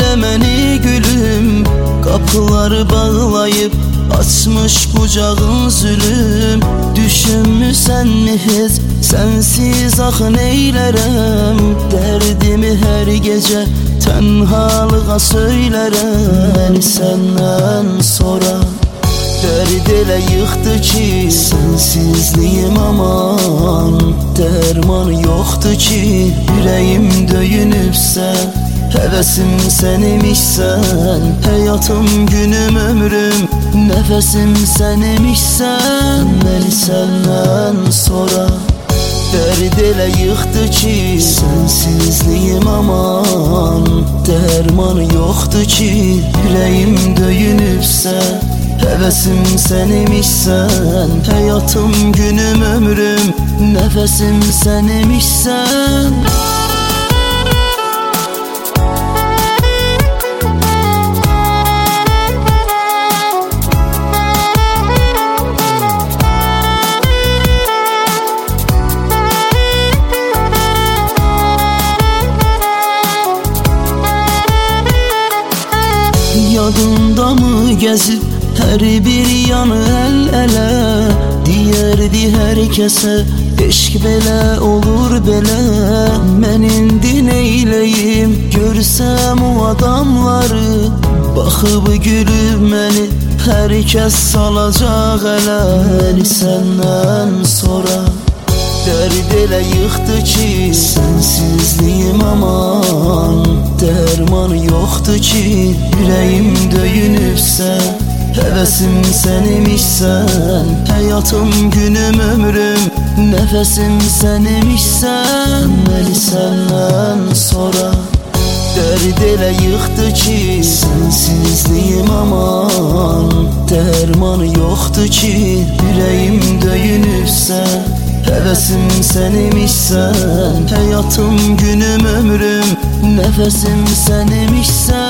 məni gülüm. Kapıları bağlayıp açmış kucağın zülüm. Düşünmüsən mi heç sensiz axı neylərəm? Dərdimi hər gecə tənhalığa söylərəm. Məni səndən sonra dərd elə yıxdı ki, sensizliyim aman. Dərman yoxdur ki, ürəyim döyünübsə, həvəsim sən imişsən. Həyatım, günüm, ömrüm, nəfəsim sən imişsən. Məni səndən sonra dərd elə yıxdı ki, sensizliyim aman. Dərman yoxdur ki, ürəyim döyünübsə, həvəsim sən imişsən. Həyatım, günüm, ömrüm, nəfəsim sən imişsən. Yadında mı gezip her bir yanı el-ələ? Deyərdi hər kəsə eşq belə olur belə. Mən indi neyləyim görsəm o adamları? Baxıb gülüb məni hər kəs salacaq ələ. Məni səndən sonra dərd elə yıxdı ki, sensizliyim aman. Dərman yoxdur ki, ürəyim döyünübsə, həvəsim sən imişsən. Həyatım, günüm, ömrüm, nəfəsim sən imişsən. Məni səndən sonra dərd elə yıxdı ki, sensizliyim aman. Dərman yoxdur ki, ürəyim döyünübsə, həvəsim sən imişsən. Həyatım, günüm, ömrüm, nəfəsim sən imişsən.